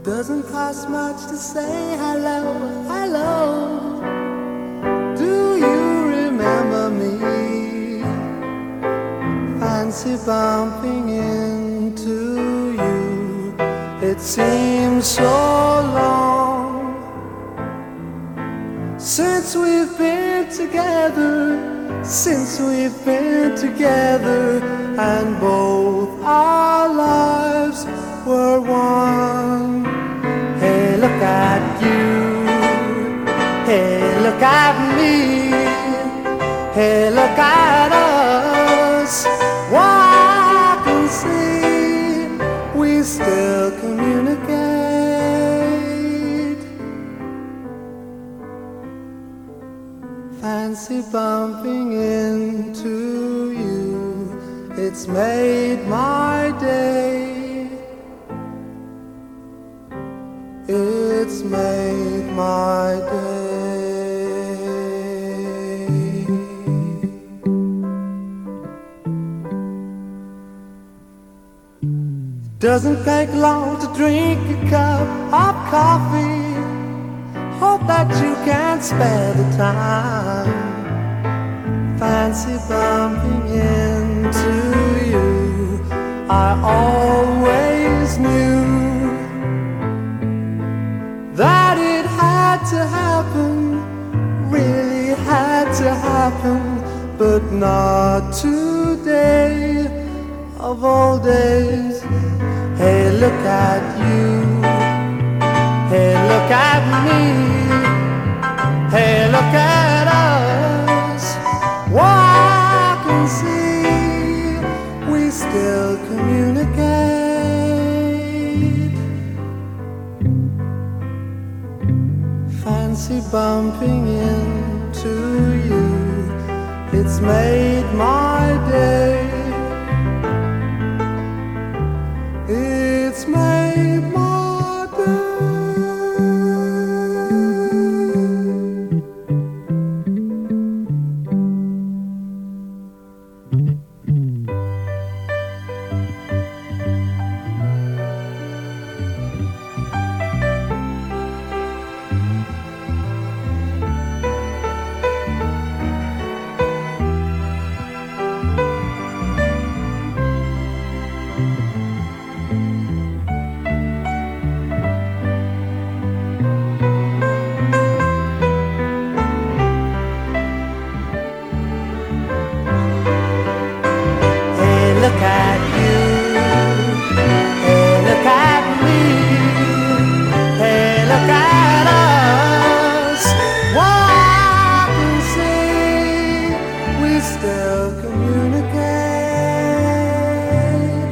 Doesn't cost much to say hello, hello. Do you remember me? Fancy bumping into you. It seems so long since we've been together, since we've been together, and both our lives were one. Hey, look at you. Hey, look at me. Hey, look at us. Walk and see, we still communicate. Fancy bumping into you. It's made my day. It's made my day. Doesn't take long to drink a cup of coffee. Hope that you can spare the time. Fancy bumping into you. I always knew that it had to happen, really had to happen, but not today of all days. Hey, look at you. Hey, look at me. Hey, look at us. Walk and see, we still communicate. Fancy bumping into you. It's made my day. It's made my day. Look at you, hey, look at me, hey, look at us. Walk and see, we still communicate.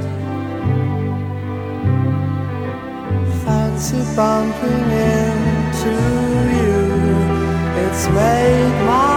Fancy bumping into you. It's made my